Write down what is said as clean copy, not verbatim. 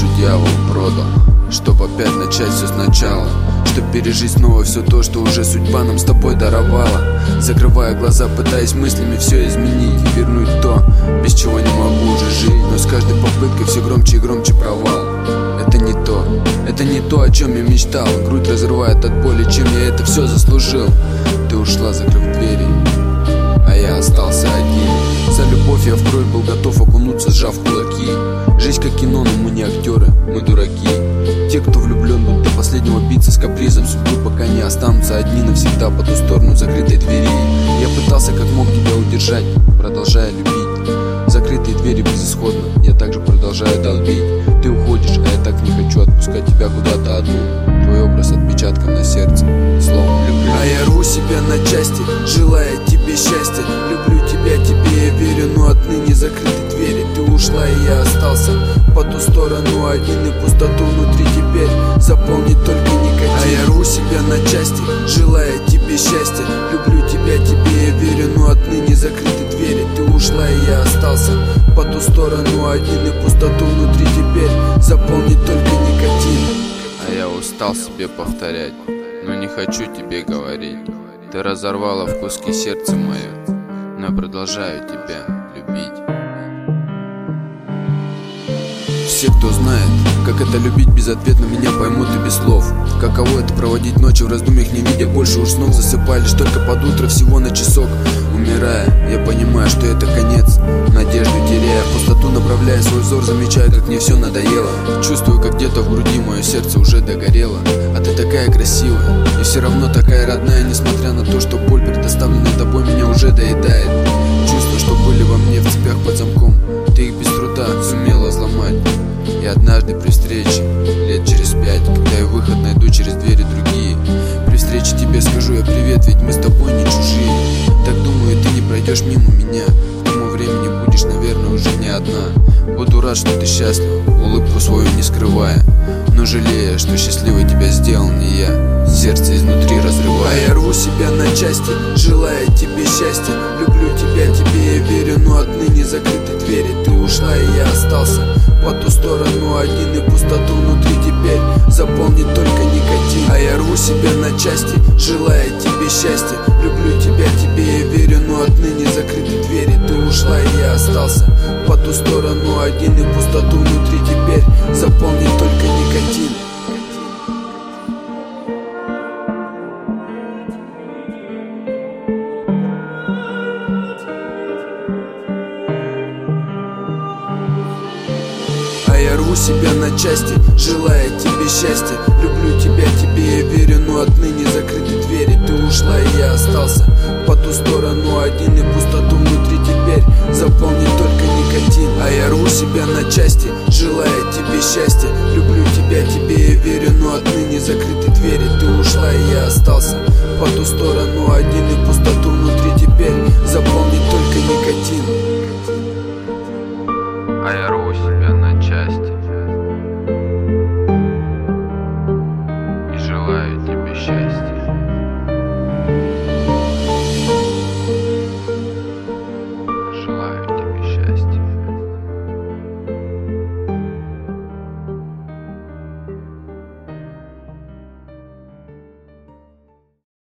душу дьявол продал, чтоб опять начать все сначала, чтоб пережить снова все то, что уже судьба нам с тобой даровала. Закрывая глаза, пытаясь мыслями все изменить и вернуть то, без чего не могу уже жить. Но с каждой попыткой все громче и громче провал. Это не то, о чем я мечтал. Грудь разрывает от боли, чем я это все заслужил. Ты ушла, закрыв двери, а я остался один. За любовь я вкрой был готов окунуться, сжав кулаки. Жизнь как кино, но мы не актеры, мы дураки. Те, кто влюблен, будут до последнего биться с капризом судьбы, пока не останутся одни навсегда по ту сторону закрытой двери. Я пытался как мог тебя удержать, продолжая любить. Закрытые двери безысходно, я также продолжаю долбить. Ты уходишь, а я так не хочу отпускать тебя куда-то одну. Твой образ отпечатком на сердце, словом люблю. А я рву себя на части, желая тебе счастья. Люблю тебя, тебе я верю, но отныне закрыты двери. Ты ушла, и я остался по ту сторону один, и пустоту внутри теперь заполнит только никотин. А я рву себя на части, желая тебе счастья. Люблю тебя, тебе я верю, но отныне закрыты двери. Ты ушла, и я остался по ту сторону один, и пустоту внутри теперь заполнит только никотин. А я устал себе повторять, но не хочу тебе говорить. Ты разорвала в куски сердце мое, но я продолжаю тебя любить. Все, кто знает, как это любить безответно, меня поймут и без слов. Каково это проводить ночи в раздумьях, не видя больше уж снов. Засыпая лишь только под утро, всего на часок. Умирая, я понимаю, что это конец. Надежду теряя, в пустоту направляя свой взор, замечая, как мне все надоело. Чувствую, как где-то в груди мое сердце уже догорело. А ты такая красивая и все равно такая родная, несмотря на то, что боль, предоставленная тобой, меня уже доедает. Чувства, что были во мне в цепях под замком, ты их без труда сумела взломать. И однажды при встрече, лет через 5, когда я выход найду через двери другие, при встрече тебе скажу я привет, ведь мы с тобой не чужие. Так думаю, ты не пройдешь мимо меня, к тому времени будешь, наверное, уже не одна. Буду рад, что ты счастлива, улыбку свою не скрывая, но жалея, что счастливой тебя сделал не я, сердце изнутри разрывая. А я рву себя на части, желая тебе счастья. Люблю тебя, тебе я верю, но отныне закрыты двери. Ты ушла, и я остался по ту сторону один, и пустоту внутри теперь заполнит только никотин. А я рву себя на части, желая тебе счастья. Люблю тебя, тебе я верю, но отныне закрыты двери. Ты ушла, и я остался по ту сторону один, и пустоту внутри теперь заполнит только никотин. А я рву себя на части, желая тебе счастья. Люблю тебя, тебе я верю, но отныне закрыты двери. Ты ушла, и я остался по ту сторону один, и пустоту внутри теперь заполнит только никотин. А я рву себя на части, желая тебе счастья. Люблю тебя, тебе я верю, но отныне закрыты двери. Ты ушла, и я остался по ту сторону один, и пустоту внутри